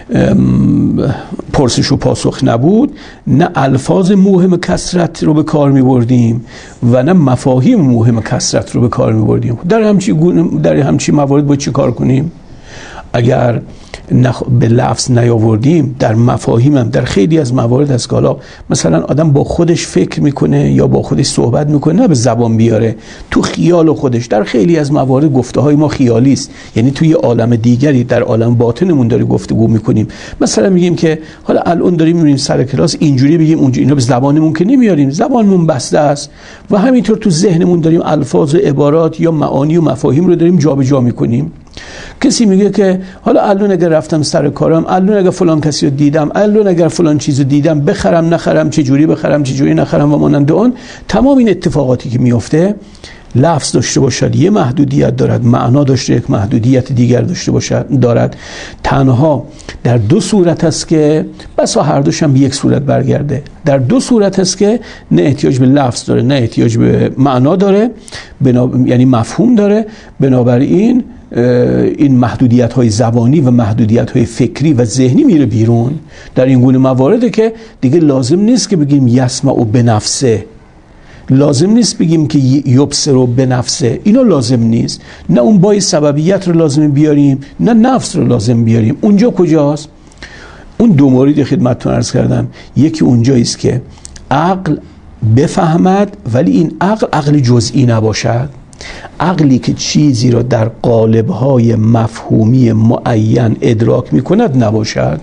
پرسش و پاسخ نبود، نه الفاظ موهم کثرت رو به کار می بردیم و نه مفاهیم موهم کثرت رو به کار می بردیم. در همچی موارد باید چی کار کنیم؟ اگر به لفظ نیاوردیم، در مفاهیم هم در خیلی از موارد هست که حالا مثلا آدم با خودش فکر میکنه یا با خودش صحبت میکنه، نه به زبان بیاره، تو خیال خودش. در خیلی از موارد گفته های ما خیالی است، یعنی توی عالم دیگری، در عالم باطنمون داری گفتگو میکنیم. مثلا میگیم که حالا الان داریم میریم سر کلاس اینجوری بگیم اونجوری، اینا به زبانمون که نمیاریم، زبانمون بسته است و همینطور تو ذهنمون داریم الفاظ و عبارات یا معانی و مفاهیم رو داریم جابجا میکنیم. کسی میگه که حالا الان اگر رفتم سر کارم، الان اگر فلان کسی رو دیدم، الان اگر فلان چیز رو دیدم، بخرم نخرم، چه جوری بخرم چه جوری نخرم و مانند اون. تمام این اتفاقاتی که میفته لفظ داشته باشد یه محدودیت دارد، معنا داشته یک محدودیت دیگر داشته باشد دارد. تنها در دو صورت است که بس هر دوش هم به یک صورت برگرده، در دو صورت است که نه احتیاج به لفظ داره نه احتیاج به معنا داره، یعنی مفهوم داره. بنابراین این محدودیت های زبانی و محدودیت های فکری و ذهنی میره بیرون. در این گونه موارده که دیگه لازم نیست که بگیم یسمع به نفسه، لازم نیست بگیم که یبصر به نفسه، اینا لازم نیست. نه اون بای سببیت رو لازم بیاریم نه نفس رو لازم بیاریم. اونجا کجاست؟ اون دو مورد خدمتتون عرض کردم. یکی اونجایی است که عقل بفهمد ولی این عقل جزئی نباشد، عقلی که چیزی را در قالب‌های مفهومی معین ادراک می‌کند نباشد.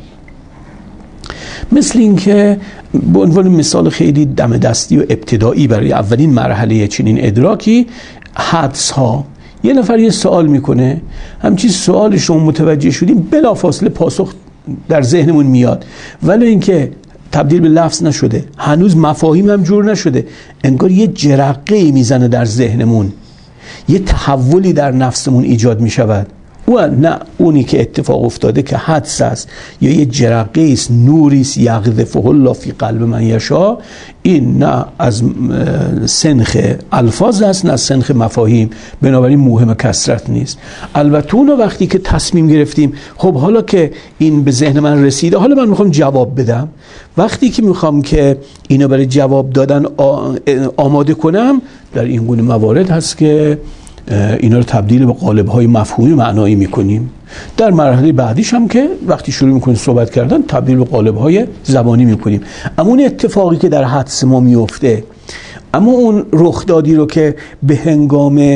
مثل این که به عنوان مثال خیلی دم دستی و ابتدایی برای اولین مرحله چنین ادراکی، حدس ها. یه نفر یه سوال میکنه، همچی سوالش رو متوجه شدیم بلافاصله پاسخ در ذهنمون میاد، ولی اینکه تبدیل به لفظ نشده، هنوز مفاهیم هم جور نشده، انگار یه جرقه‌ای میزنه در ذهنمون، یه تحولی در نفسمون ایجاد میشود. و نه اونی که اتفاق افتاده که حدس است یا یه جرقه است، نوری است، یقذفه الله فی قلب من یشاء، این نه از سنخ الفاظ است نه از سنخ مفاهیم، بنابراین موهم کثرت نیست. البته اون وقتی که تصمیم گرفتیم خب حالا که این به ذهن من رسیده، حالا من میخوام جواب بدم، وقتی که میخوام که اینو برای جواب دادن آماده کنم، در این گونه موارد هست که اینا رو تبدیل به قالب‌های مفهومی معنایی می‌کنیم. در مرحله بعدیش هم که وقتی شروع می‌کنیم صحبت کردن، تبدیل به قالب‌های زبانی می‌کنیم. اما اون اتفاقی که در حدس ما میفته، اما اون رخدادی رو که به هنگام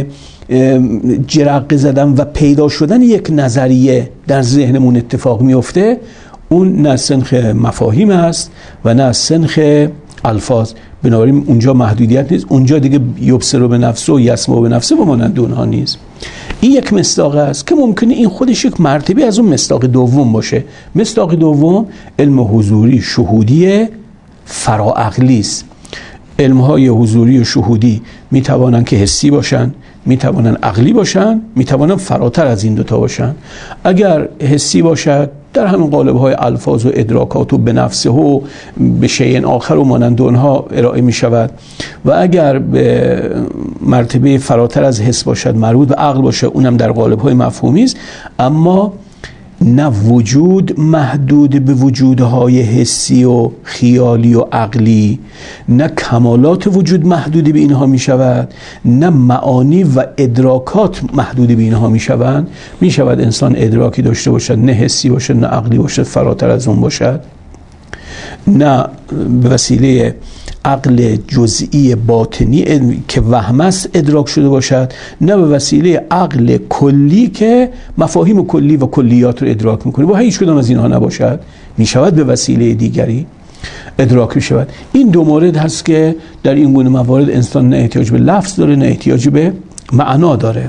جرقه زدن و پیدا شدن یک نظریه در ذهنمون اتفاق میفته، اون نه سنخ مفاهیم است و نه سنخ الفاظ، بنابراین اونجا محدودیت نیست، اونجا دیگه یبصر به نفسه و یسمع به نفسه و مانند اونها نیست. این یک مصداق است که ممکنه این خودش یک مرتبه از اون مصداق دوم باشه. مصداق دوم علم حضوری شهودی فراعقلی است. علم‌های حضوری و شهودی میتوانن که حسی باشن، میتوانن عقلی باشن، میتوانن فراتر از این دوتا باشن. اگر حسی باشد در همین قالب‌های الفاظ و ادراکات و به نفسه و به شیء آخر و مانند اونها ارائه می شود، و اگر به مرتبه فراتر از حس باشد مربوط به عقل باشه، اونم در قالب‌های مفهومی است. اما نه وجود محدود به وجودهای حسی و خیالی و عقلی، نه کمالات وجود محدود به اینها می شود، نه معانی و ادراکات محدود به اینها می شوند. می شود انسان ادراکی داشته باشد، نه حسی باشد نه عقلی باشد، فراتر از اون باشد، نه به وسیله عقل جزئی باطنی که وهم است ادراک شده باشد، نه به وسیله عقل کلی که مفاهیم کلی و کلیات رو ادراک میکنه. با هیچ کدام از اینها نباشد، میشود به وسیله دیگری ادراک میشود. این دو مورد هست که در این گونه موارد انسان نه احتیاج به لفظ داره نه احتیاج به معنا داره.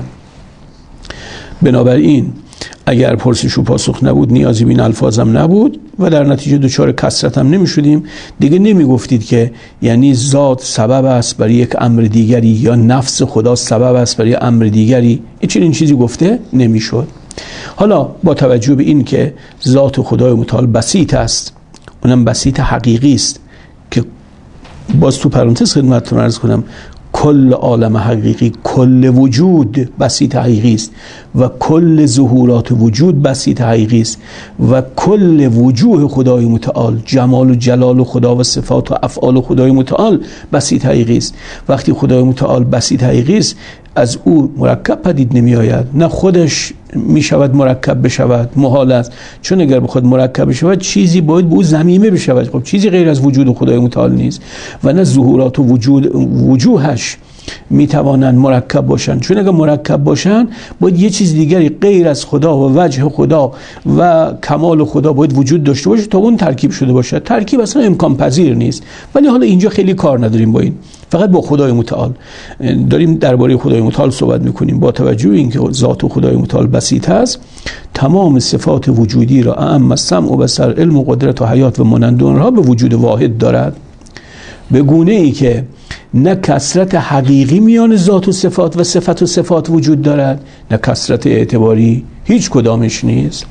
بنابراین اگر پرسش و پاسخ نبود، نیازی به این الفاظم نبود و در نتیجه دچار کثرت هم نمی شدیم، دیگه نمی گفتید که یعنی ذات سبب است برای یک امر دیگری یا نفس خدا سبب است برای امر دیگری. این چیزی گفته نمی شد. حالا با توجه به این که ذات خدای متعال بسیط است، اونم بسیط حقیقی است که باز تو پرانتز خدمتتون عرض کنم کل عالم حقیقی، کل وجود بسیط حقیقی است و کل ظهورات وجود بسیط حقیقی است و کل وجوه خدای متعال، جمال و جلال خدا و صفات و افعال خدای متعال بسیط حقیقی است. وقتی خدای متعال بسیط حقیقی است، از او مرکب پدید نمی آید، نه خودش می شود مرکب بشود، محال است. چون اگر بخواد مرکب بشود چیزی باید به او ضمیمه بشود، خب چیزی غیر از وجود خدای متعال نیست. و نه ظهورات و وجوهش می توانند مرکب باشند، چون اگر مرکب باشند باید یه چیز دیگری غیر از خدا و وجه خدا و کمال خدا باید وجود داشته باشه تا اون ترکیب شده باشه. ترکیب اصلا امکان پذیر نیست. ولی حالا اینجا خیلی کار نداریم با این، فقط با خدای متعال داریم درباره خدای متعال صحبت میکنیم. با توجه به اینکه ذات خدای متعال بسیط است، تمام صفات وجودی را اعم سمع و بصر، علم و قدرت و حیات و مانند آنها به وجود واحد دارد، به گونه ای که نه کثرت حقیقی میان ذات و صفات و صفت و صفات وجود دارد، نه کثرت اعتباری، هیچ کدامش نیست.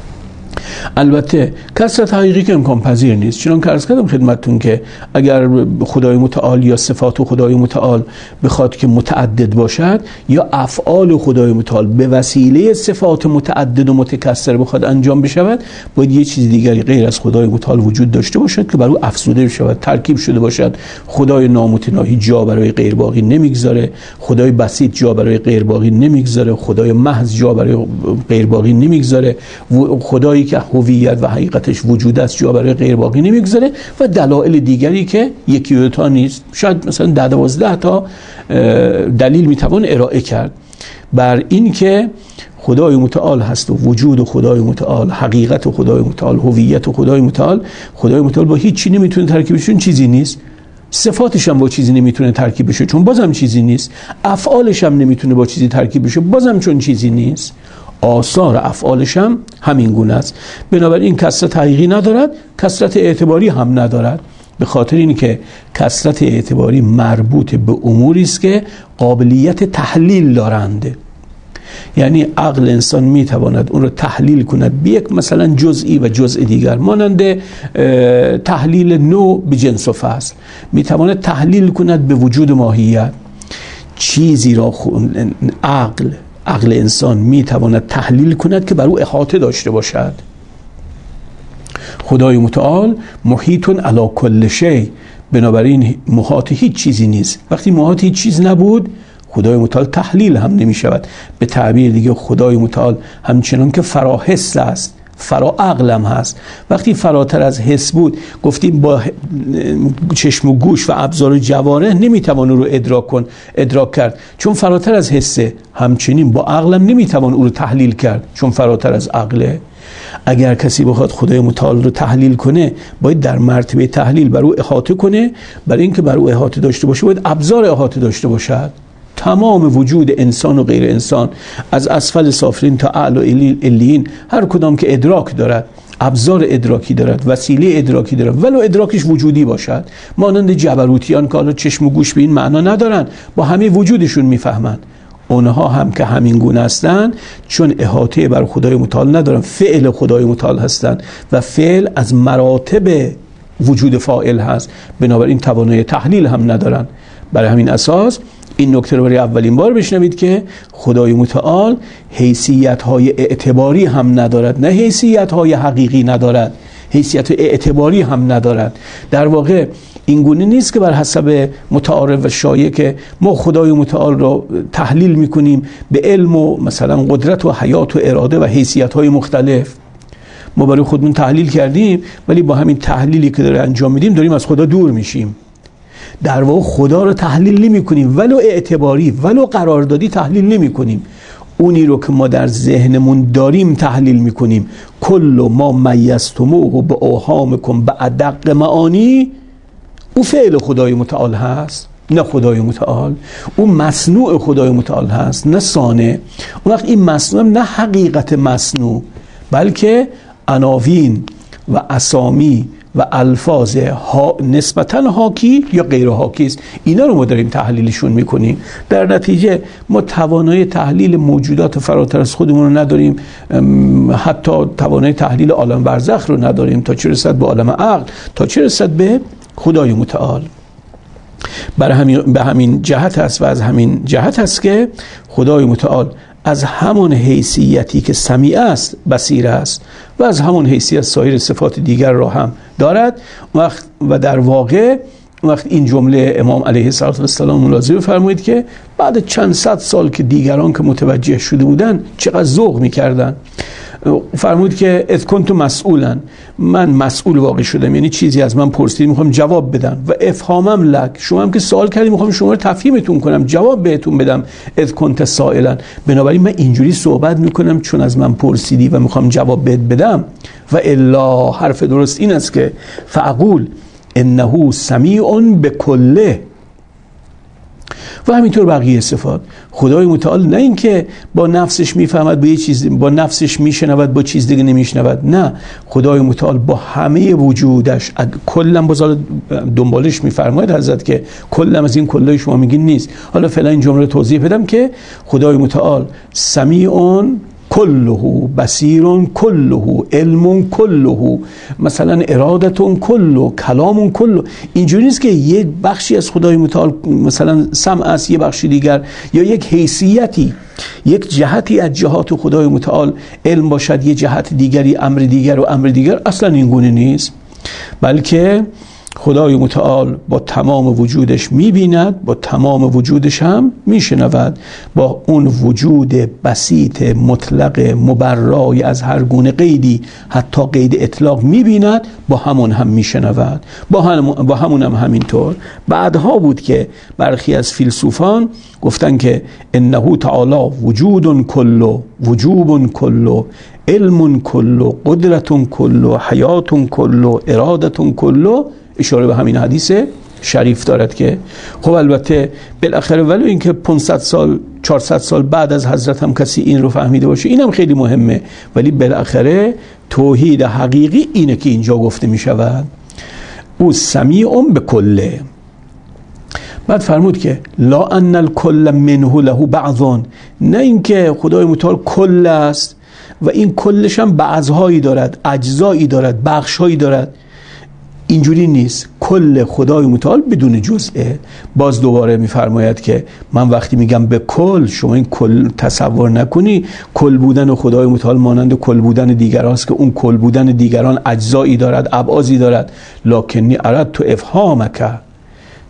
البته کثرت حقیقی که امکان پذیر نیست، چون که عرض کردم خدمتتون که اگر خدای متعال یا صفات خدای متعال بخواد که متعدد باشد، یا افعال خدای متعال به وسیله صفات متعدد و متکثر بخواد انجام بشود، باید یه چیز دیگری غیر از خدای متعال وجود داشته باشد که بر او افزوده بشود، ترکیب شده باشد. خدای نامتناهی جا برای غیر باقی نمیگذاره، خدای بسیط جا برای غیر باقی نمیگذاره، خدای محض جا برای غیر باقی نمیگذاره، خدایی که هویت و حقیقتش وجود است جا برای غیر باقی نمیگذاره، و دلایل دیگری که یکی دو تا نیست، شاید مثلا 12 تا دلیل میتوان ارائه کرد بر این که خدای متعال هست و وجود خدای متعال، حقیقت خدای متعال، هویت خدای متعال. خدای متعال با هیچ چیزی نمیتونه ترکیب بشه، چیزی نیست. صفاتش هم با چیزی نمیتونه ترکیب بشه، چون بازم چیزی نیست. افعالش هم نمیتونه با چیزی ترکیب بشه، بازم چون چیزی نیست. آثار افعالش هم همین گونه است. بنابراین کثرت حقیقی ندارد، کثرت اعتباری هم ندارد، به خاطر اینکه کثرت اعتباری مربوط به اموری است که قابلیت تحلیل دارند. یعنی عقل انسان میتواند اون رو تحلیل کند به یک مثلا جزئی و جزء دیگر، مانند تحلیل نوع به جنس و فصل. میتواند تحلیل کند به وجود ماهیت. چیزی را عقل انسان میتواند تحلیل کند که بر او احاطه داشته باشد. خدای متعال محیطون علی کل شیء، بنابراین محاط هیچ چیزی نیست. وقتی محاط هیچ چیز نبود، خدای متعال تحلیل هم نمی شود. به تعبیر دیگه خدای متعال همچنان که فراحس است، فرا عقلم هست. وقتی فراتر از حس بود گفتیم با چشم و گوش و ابزار و جوارح نمیتوان او رو ادراک کرد چون فراتر از حسه. همچنین با عقلم نمیتوان او رو تحلیل کرد چون فراتر از عقله. اگر کسی بخواد خدای متعال رو تحلیل کنه باید در مرتبه تحلیل بر او احاطه کنه. برای اینکه بر او احاطه داشته باشه باید ابزار احاطه داشته باشد. تمام وجود انسان و غیر انسان از اسفل سافلین تا اعلی علیین هر کدام که ادراک دارد، ابزار ادراکی دارد، وسیله ادراکی دارد، ولو ادراکش وجودی باشد، مانند جبروتیان که حالا چشم و گوش به این معنا ندارن، با همه وجودشون میفهمند. اونها هم که همین گونه هستند چون احاطه بر خدای متعال ندارن، فعل خدای متعال هستند و فعل از مراتب وجود فاعل هست، بنابراین توانایی تحلیل هم ندارن. برای همین اساس این نکته رو برای اولین بار بشنوید که خدای متعال حیثیت‌های اعتباری هم ندارد، نه حیثیت‌های حقیقی ندارد، حیثیت اعتباری هم ندارد. در واقع این گونه نیست که بر حسب متعارف و شایع که ما خدای متعال رو تحلیل میکنیم به علم و مثلا قدرت و حیات و اراده و حیثیت‌های مختلف. ما برای خودمون تحلیل کردیم ولی با همین تحلیلی که داره انجام میدیم داریم از خدا دور میشیم. در واقع خدا رو تحلیل نمی کنیم، ولو اعتباری ولو قراردادی تحلیل نمی کنیم. اونی رو که ما در ذهنمون داریم تحلیل می کنیم. کل ما میزتموه به اوهامکم به ادق معانی، او فعل خدای متعال هست نه خدای متعال. او مصنوع خدای متعال هست نه صانع. اون وقت این مصنوع نه حقیقت مصنوع بلکه عناوین و اسامی و الفاظ نسبتاً حاکی یا غیر حاکی است. اینا رو ما داریم تحلیلشون میکنیم. در نتیجه ما توانایی تحلیل موجودات فراتر از خودمون رو نداریم، حتی توانایی تحلیل عالم برزخ رو نداریم، تا چه رسد به عالم عقل، تا چه رسد به خدای متعال. به همین جهت است و از همین جهت است که خدای متعال از همون حیثیتی که سمیع است بصیر است و از همون حیثیت سایر صفات دیگر را هم دارد. و در واقع وقت این جمله امام علیه السلام ملاحظه فرمایید که بعد چند صد سال که دیگران که متوجه شده بودن چقدر ذوق می‌کردن، فرمود که اذ کنت مسئولا، من مسئول واقع شدم، یعنی چیزی از من پرسید میخوام جواب بدم، و افهامم لک، شما هم که سوال کردید میخوام شما رو تفهیمتون کنم، جواب بهتون بدم. اذ کنت سائلا، بنابراین من اینجوری صحبت میکنم چون از من پرسیدی و میخوام جواب بهت بدم. و الا، حرف درست این است که فاقول انه سمیع بکله. و همینطور بقیه صفات. خدای متعال نه این که با نفسش میفهمد با یه چیز، با نفسش میشنود با چیز دیگه نمیشنود، نه، خدای متعال با همه وجودش کلم، بازال دنبالش میفرماید حضرت که کلم از این کلای شما میگین نیست. حالا فعلا این جمله توضیح بدم که خدای متعال سمیعون کله، بصیرون کله، علمون کله، مثلا ارادتون کله، کلامون کله. اینجوری نیست که یه بخشی از خدای متعال مثلا سمع است، یه بخشی دیگر، یا یک حیثیتی، یک جهتی از جهات خدای متعال علم باشد، یه جهت دیگری امر دیگر و امر دیگر. اصلا این گونه نیست، بلکه خدای متعال با تمام وجودش می‌بیند، با تمام وجودش هم می‌شنود، با اون وجود بسیط مطلق مبرای از هر گونه قیدی، حتی قید اطلاق می‌بیند، با همون هم می‌شنود، با همون هم همینطور. بعدها بود که برخی از فیلسوفان گفتن که انه تعالی وجود کله، وجوب کله، علم کله، قدرت کله، حیات کله، ارادت کله، اشاره به همین حدیث شریف دارد که خب البته بالاخره ولو اینکه 500 سال 400 سال بعد از حضرت هم کسی این رو فهمیده باشه، اینم خیلی مهمه، ولی بالاخره توحید حقیقی اینه که اینجا گفته می شود او سمیع بکله. بعد فرمود که لا ان الکل منه له بعضون، نه اینکه خدای متعال کل است و این کلش هم بعضهایی دارد، اجزایی دارد، بخشهایی دارد. اینجوری نیست، کل خدای متعال بدون جزئه. باز دوباره میفرماید که من وقتی میگم به کل، شما این کل تصور نکنی کل بودن خدای متعال مانند کل بودن دیگران است که اون کل بودن دیگران اجزایی دارد، ابعادی دارد. لکنی اردت افهامک،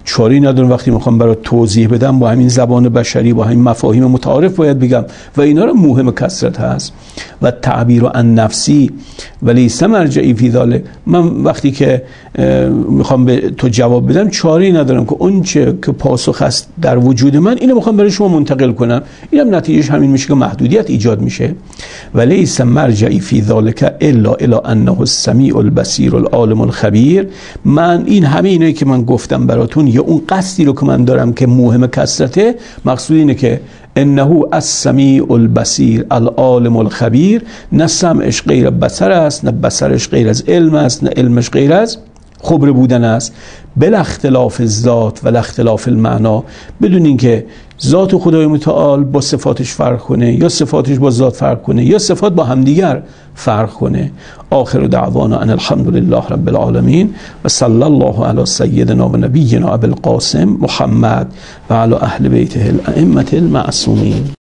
چاری ندارم وقتی میخوام برای توضیح بدم با همین زبان بشری، با همین مفاهیم متعارف باید بگم و اینا رو موهم کثرت هست. و تعبیر عن نفسی ولیس مرجعی فی ذلک، من وقتی که میخوام به تو جواب بدم چاری ندارم که اون چه که پاسخ هست در وجود من اینو میخوام برای شما منتقل کنم، اینم نتیجهش همین میشه که محدودیت ایجاد میشه. ولیس مرجعی فی ذلک الا الی انه السمیع البصیر العالم الخبیر. من این همه اینایی که من گفتم براتون یا اون قصدی رو که من دارم که موهم کثرته، مقصود اینه که انه السمیع البصیر العالم الخبیر، نه سمعش غیر بصر است، نه بصرش غیر از علم است، نه علمش غیر از خبر بودن است. بلا اختلاف ذات و اختلاف المعنا، بدون اینکه ذات خدای متعال با صفاتش فرق کنه یا صفاتش با ذات فرق کنه یا صفات با همدیگر فرق کنه. آخر دعوانا ان الحمد لله رب العالمین و صلی الله علی سیدنا و نبینا ابی القاسم محمد و علی اهل بیته الائمه المعصومین.